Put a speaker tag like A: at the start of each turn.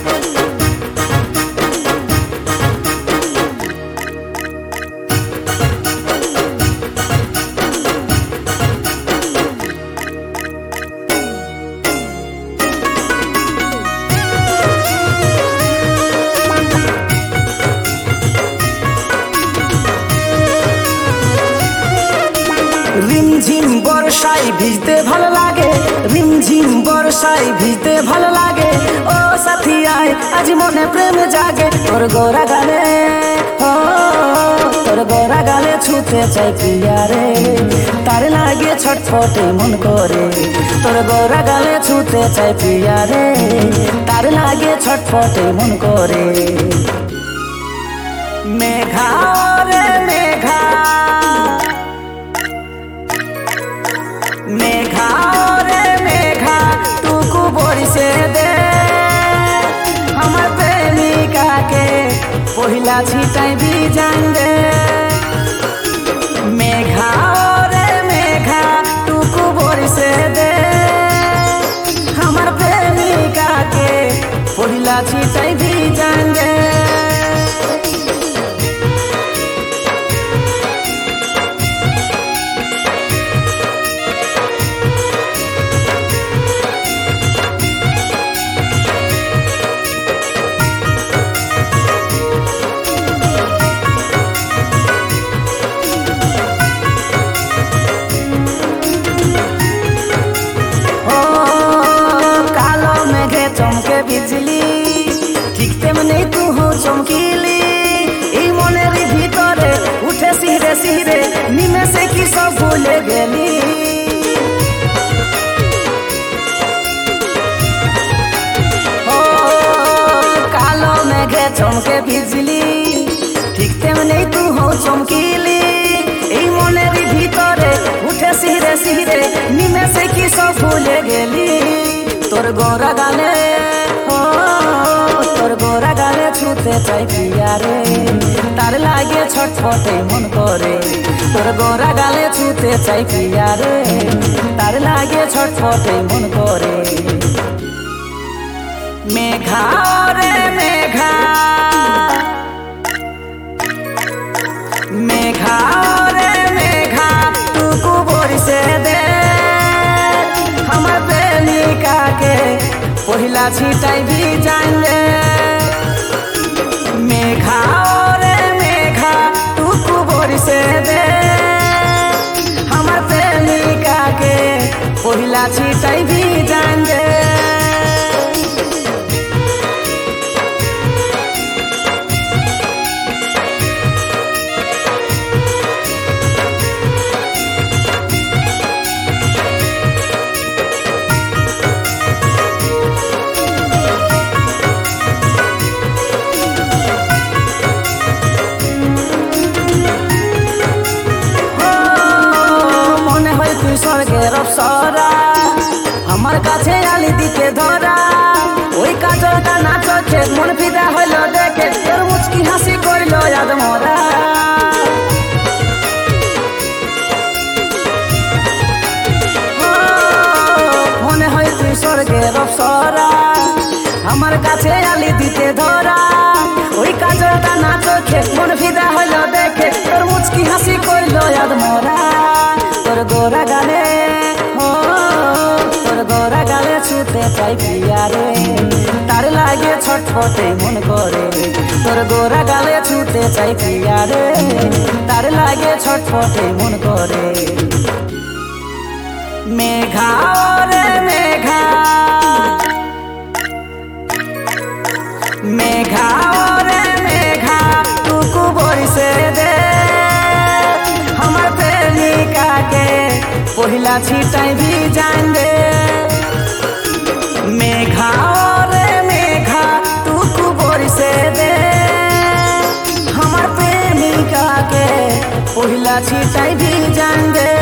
A: रिमझिम बरसाई भिजते ভালো লাগে रिमझिम बरसाई भिजते ভালো লাগে ও সাথী আয় আজ মনে প্রেম জাগে তোর গোরা গালে তোর গোরা গালে ছুতে চাই পিয়া রে তার লাগে ছটফটে মন করে তোর গোরা গালে ছুতে চাই পিয়া রে তার লাগে ছটফটে মন করে মেঘা রে মেঘা मेघा रे मेघा टुकु बरसे दे हमर प्रेमिका के पहिला छिटाई भी जान दे मेघा रे मेघा टुकु बरसे दे हमर प्रेमिका के पहिला छिटाई भी जान दे चमके बिजली ठीक तेमনি तू हो चमकीली এই মনের ভিতরে উঠে সিরে সিরে নিমেষে কি সব ভুলে গেলি ও কালো মেঘে চমকে বিজলি ঠিক তেমনি तू हो চমकीली এই মনের ভিতরে উঠে সিরে সিরে নিমেষে কি সব ভুলে গেলি তোর গোরা গালে তোর গোরা গালে ছুতে চাই পিয়া রে তার লাগে ছটফটে মন করে তোর গোরা গালে ছুতে চাই পিয়া রে তার লাগে ছটফটে মন করে মেঘা রে মেঘা মেঘা রে মেঘা টুকু বরসে দে हमर प्रेमिका के पहिला छिटाई भी जान ले मेघा रे मेघा टुकु बरसे दे हमर प्रेमिका के पहिला छिटाई भी जान दे স্বর্গের অপসরা আমার কাছে আলি দিতে ধরা ওই কাজলটা না চোখে মন ফিদা হইল দেখে তোর মুচকি হাসি করল ইয়াদ মরা মনে হয় তুই স্বর্গের অপসরা আমার কাছে আলি দিতে ধরা ওই কাজলটা না চোখে মন ফিদা হইল দেখে তোর মুচকি হাসি করল ইয়াদ মরা তোর গোরা গালে তোর গোরা গালে ছুতে চাই পিয়া রে তার লাগে ছটফটে মন করে তোর গোরা গালে ছুতে চাই পিয়া রে তার লাগে ছটফটে মন করে মেঘা রে মেঘা মেঘা রে মেঘা টুকু বরসে দে हमर प्रेमिका के पहिला छिटाई भी जान दे मेघा रे मेघा टुकु बरसे दे हमर प्रेमिका के पहिला छिटाई भी जान दे